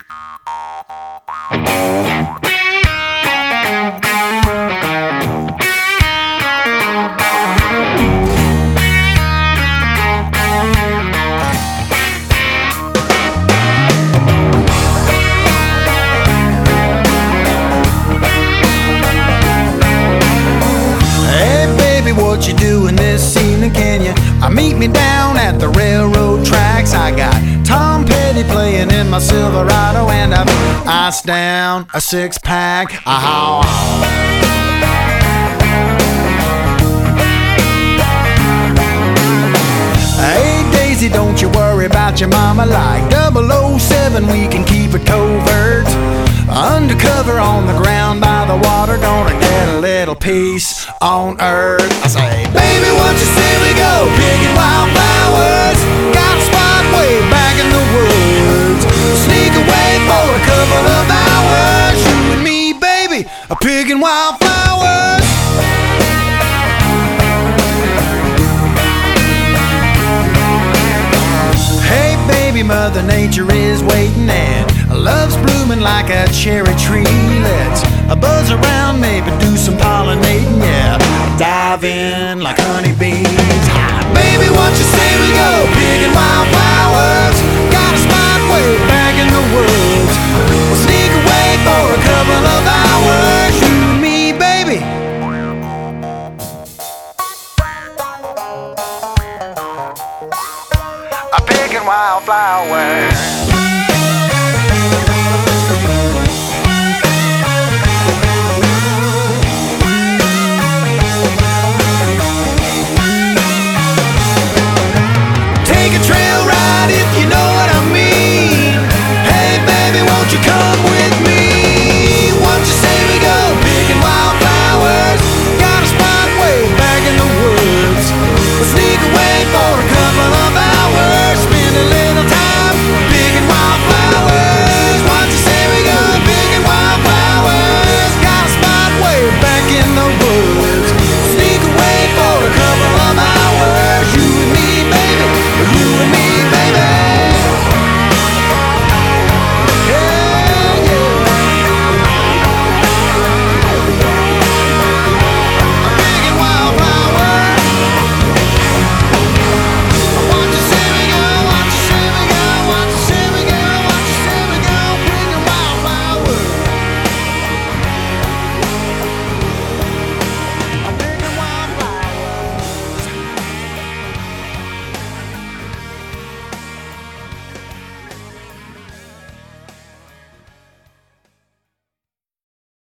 What you doing this evening? Can you meet me down at the railroad tracks? I got Tom Petty playing in my Silverado, and I've iced down a six-pack. Hey Daisy, don't you worry about your mama. Like 007, we can keep it covert. Undercover on the ground by the water, gonna get a little peace on earth. I say, baby, what you say we go picking wildflowers? Got a spot way back in the woods. Sneak away for a couple of hours. You and me, baby, picking wildflowers. Hey baby, Mother Nature is waiting and love's blooming like a cherry tree. Let's buzz around, maybe do some pollinating, yeah. Dive in like honeybees. Baby, what you say we go picking wildflowers?